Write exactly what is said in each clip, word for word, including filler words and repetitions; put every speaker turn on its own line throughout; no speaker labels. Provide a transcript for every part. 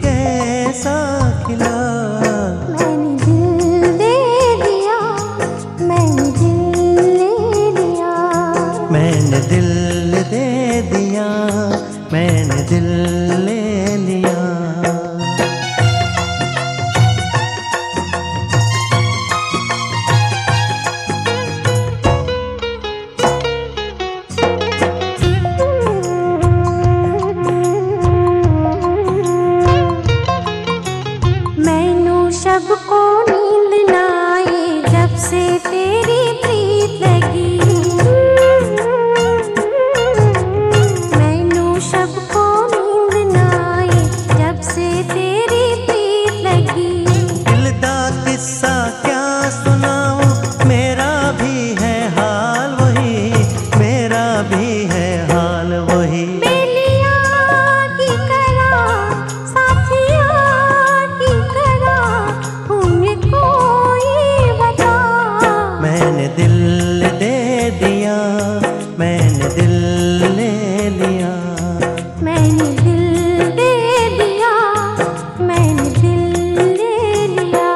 कैसा खिला।
मैंने दिल दे दिया, मैंने दिल ले लिया।
मैंने दिल दे दिया, मैंने दिल ले लिया।
शब को नींद ना आए जब से तेरी प्रीत लगी। मैनू शब को नींद ना आए जब से तेरी प्रीत लगी।
दिल दा किस्सा क्या सुनाऊं, मेरा भी है हाल वही, मेरा भी है हाल वही। मैंने दिल दे दिया, मैंने दिल ले लिया।
मैंने दिल दे दिया, मैंने दिल ले लिया।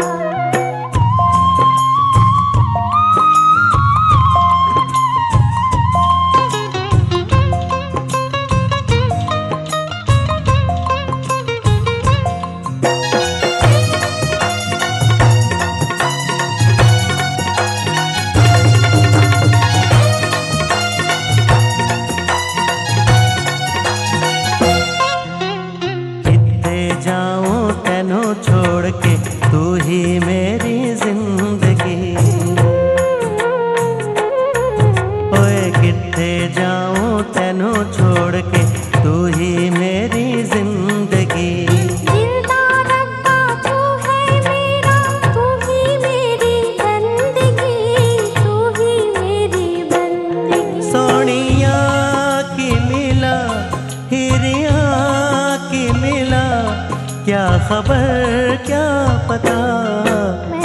जाऊं तेनू छोड़ के, तू ही मेरी जिंदगी। ओए किथे जाऊं तेनू छोड़ के, तू ही मेरी जिंदगी।
जिंदा रब्बा तू है मेरा, तू ही मेरी बंदगी, तू ही मेरी बंदगी।
सोनिया की मिला, हिरिया की मिला, क्या खबर क्या पता।